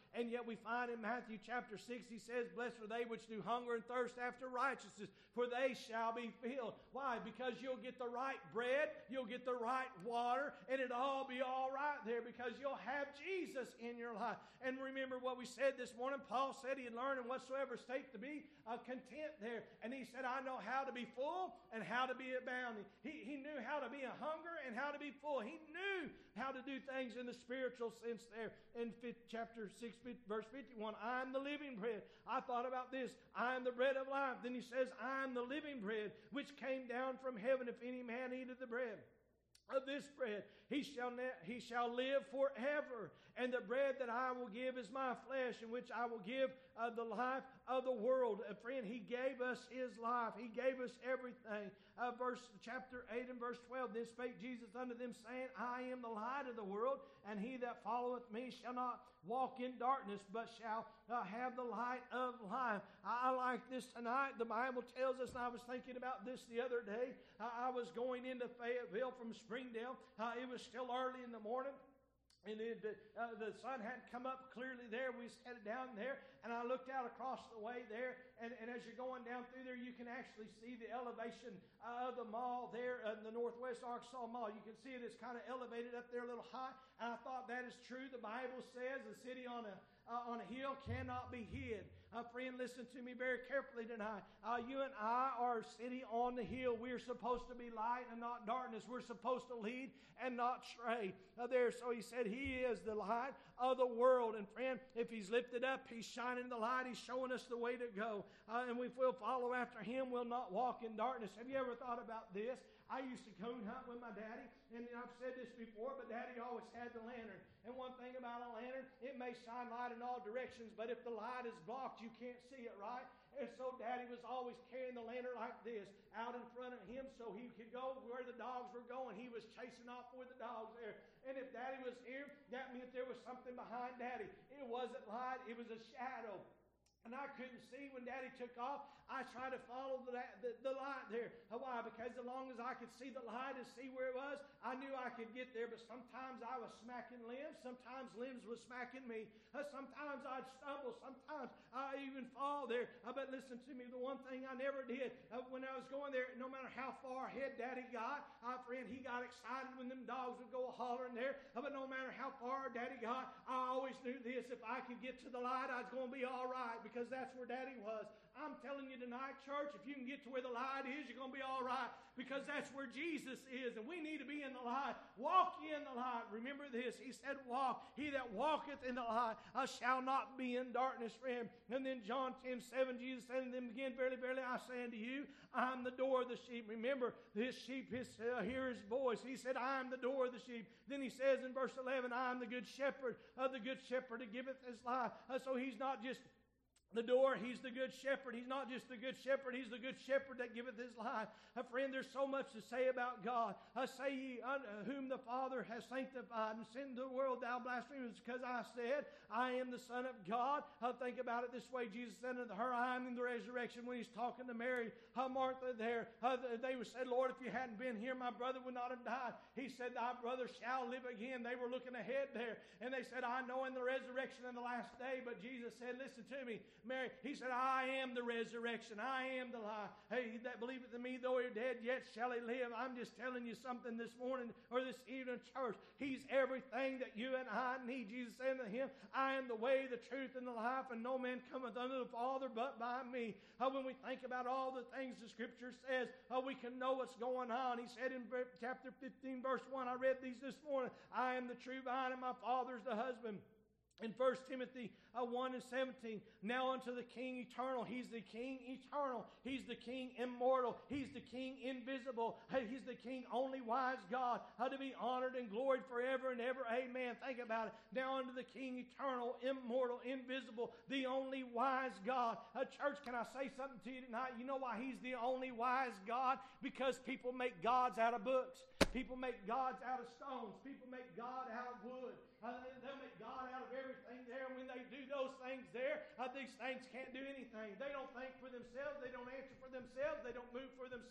And yet we find in Matthew chapter 6, he says, blessed are they which do hunger and thirst after righteousness, for they shall be filled. Why? Because you'll get the right bread, you'll get the right water, and it'll all be all right there because you'll have Jesus in your life. And remember what we said this morning. Paul said he had learned in whatsoever state to be content there. And he said, I know how to be full and how to be abounding. He knew how to be a hunger and how to be full. He knew how to do things in the spiritual sense there. In chapter 6, verse 51, I am the living bread. I thought about this. I am the bread of life. Then he says, I am the living bread which came down from heaven. If any man eateth the bread of this bread, he shall live forever. And the bread that I will give is my flesh, in which I will give the life of the world. Friend, he gave us his life. He gave us everything. Chapter 8 and verse 12, then spake Jesus unto them, saying, I am the light of the world, and he that followeth me shall not walk in darkness, but shall have the light of life. I like this tonight. The Bible tells us, and I was thinking about this the other day. I was going into Fayetteville from Springdale. It was still early in the morning. And the sun hadn't come up clearly there. We was headed down there, and I looked out across the way there, and as you're going down through there, you can actually see the elevation of the mall there, the Northwest Arkansas Mall. You can see it. It's kind of elevated up there a little high, and I thought that is true. The Bible says a city on a hill cannot be hid. Friend, listen to me very carefully tonight. You and I are a city on the hill. We're supposed to be light and not darkness. We're supposed to lead and not stray. So he said he is the light of the world. And friend, if he's lifted up, he's shining the light. He's showing us the way to go. And if we'll follow after him, we'll not walk in darkness. Have you ever thought about this? I used to coon hunt with my daddy, and I've said this before, but Daddy always had the lantern. And one thing about a lantern, it may shine light in all directions, but if the light is blocked, you can't see it, right? And so Daddy was always carrying the lantern like this out in front of him so he could go where the dogs were going. He was chasing off with the dogs there. And if Daddy was here, that meant there was something behind Daddy. It wasn't light, it was a shadow. And I couldn't see when Daddy took off. I tried to follow the light there. Why? Because as long as I could see the light and see where it was, I knew I could get there. But sometimes I was smacking limbs. Sometimes limbs was smacking me. Sometimes I'd stumble. Sometimes I even fall there. But listen to me, the one thing I never did when I was going there, no matter how far ahead Daddy got, friend, he got excited when them dogs would go hollering there. But no matter how far Daddy got, I always knew this. If I could get to the light, I was going to be all right because that's where Daddy was. I'm telling you tonight, church, if you can get to where the light is, you're going to be all right because that's where Jesus is, and we need to be in the light. Walk ye in the light. Remember this. He said, walk. He that walketh in the light shall not be in darkness, friend. And then John 10:7, Jesus said to them again, verily, verily, I say unto you, I am the door of the sheep. Remember, this sheep hear his voice. He said, I am the door of the sheep. Then he says in verse 11, I am the good shepherd. The good shepherd that giveth his life. So he's not just the door, he's the good shepherd. He's not just the good shepherd, he's the good shepherd that giveth his life. Friend, there's so much to say about God. Say ye, whom the Father has sanctified and sent into the world, thou blasphemest, because I said, I am the Son of God. Think about it this way. Jesus said unto her, I am in the resurrection. When he's talking to Mary, Martha there, they said, Lord, if you hadn't been here, my brother would not have died. He said, thy brother shall live again. They were looking ahead there. And they said, I know in the resurrection in the last day. But Jesus said, listen to me, Mary. He said, I am the resurrection. I am the life. Hey, he that believeth in me, though he dead, yet shall he live. I'm just telling you something this morning or this evening, church. He's everything that you and I need. Jesus said to him, I am the way, the truth, and the life, and no man cometh unto the Father but by me. When we think about all the things the Scripture says, we can know what's going on. He said in chapter 15, verse 1, I read these this morning, I am the true vine, and my Father's the husband. In 1 Timothy 1 and 17, now unto the King eternal. He's the King eternal. He's the King immortal. He's the King invisible. He's the King only wise God, to be honored and gloried forever and ever. Amen. Think about it. Now unto the King eternal, immortal, invisible, the only wise God. Church, can I say something to you tonight? You know why he's the only wise God? Because people make gods out of books. People make gods out of stones. People make God out of wood. They'll make God out of everything there. And when they do those things there, these things can't do anything. They don't think for themselves. They don't answer for themselves. They don't move for themselves.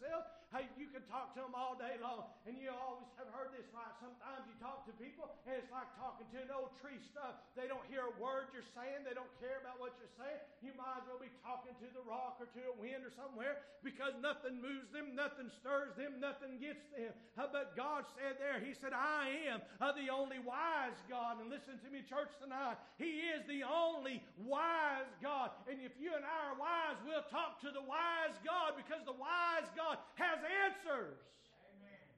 Hey, you can talk to them all day long. And you always have heard this, right? Sometimes you talk to people, and it's like talking to an old tree stump. They don't hear a word you're saying. They don't care about what you're saying. You might as well be talking to the rock or to a wind or somewhere, because nothing moves them, nothing stirs them, nothing gets them. But God said there, He said, I am the only wise God. And listen to me, church, tonight. He is the only wise God. And if you and I are wise, we'll talk to the wise God, because the wise God has answers. Amen.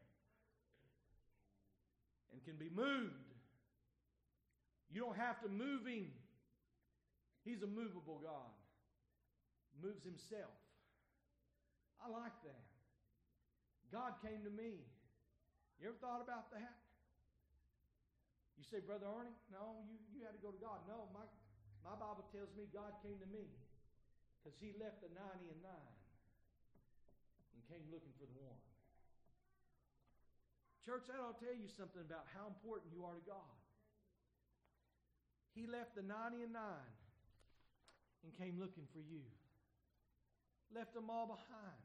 And can be moved. You don't have to move Him. He's a movable God. Moves Himself. I like that. God came to me. You ever thought about that? You say, Brother Arnie, no, you had to go to God. No, my Bible tells me God came to me because He left the 90 and 9 and came looking for the one. Church, that ought to tell you something about how important you are to God. He left the 90 and 9 and came looking for you. Left them all behind.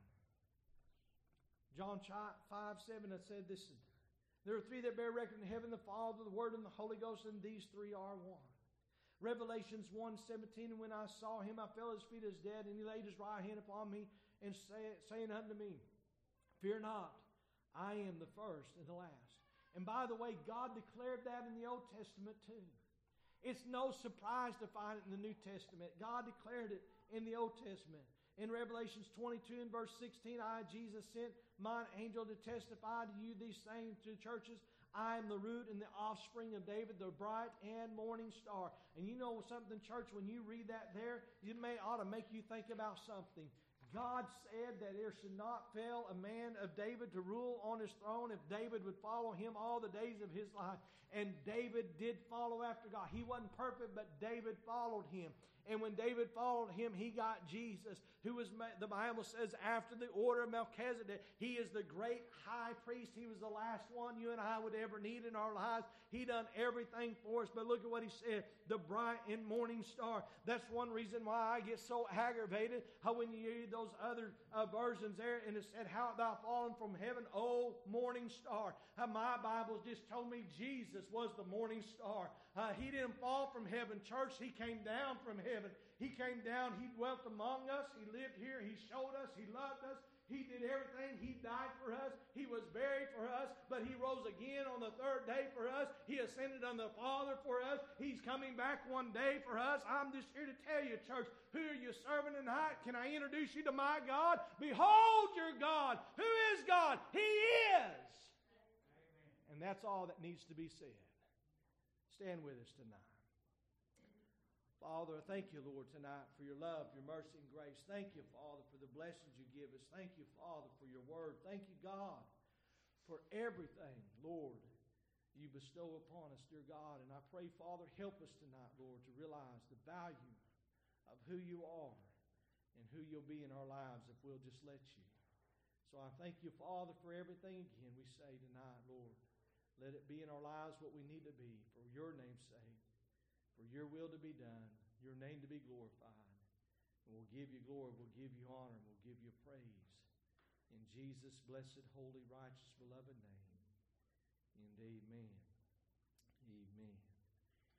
John 5:7 said this. There are three that bear record in heaven, the Father, the Word, and the Holy Ghost, and these three are one. Revelations 1:17, and when I saw Him, I fell at His feet as dead, and He laid His right hand upon me, and saying unto me, Fear not, I am the first and the last. And by the way, God declared that in the Old Testament too. It's no surprise to find it in the New Testament. God declared it in the Old Testament. In Revelations 22 and verse 16, I, Jesus, sent mine angel to testify to you these things to the churches. I am the root and the offspring of David, the bright and morning star. And you know something, church, when you read that there, it ought to make you think about something. God said that there should not fail a man of David to rule on his throne if David would follow Him all the days of his life. And David did follow after God. He wasn't perfect, but David followed Him. And when David followed Him, he got Jesus, who was, the Bible says, after the order of Melchizedek. He is the great high priest. He was the last one you and I would ever need in our lives. He done everything for us. But look at what He said, the bright and morning star. That's one reason why I get so aggravated. How when you read those other versions there, and it said, How art thou fallen from heaven, O morning star. My Bible just told me Jesus was the morning star. He didn't fall from heaven, church. He came down from heaven. He came down. He dwelt among us. He lived here. He showed us. He loved us. He did everything. He died for us. He was buried for us. But He rose again on the third day for us. He ascended on the Father for us. He's coming back one day for us. I'm just here to tell you, church, who are you serving tonight? Can I introduce you to my God? Behold your God. Who is God? He is. Amen. And that's all that needs to be said. Stand with us tonight. Father, thank you, Lord, tonight for your love, your mercy, and grace. Thank you, Father, for the blessings you give us. Thank you, Father, for your word. Thank you, God, for everything, Lord, you bestow upon us, dear God. And I pray, Father, help us tonight, Lord, to realize the value of who you are and who you'll be in our lives if we'll just let you. So I thank you, Father, for everything again we say tonight, Lord. Let it be in our lives what we need to be for your name's sake. For your will to be done, your name to be glorified. And we'll give you glory, we'll give you honor, and we'll give you praise. In Jesus' blessed, holy, righteous, beloved name. And amen.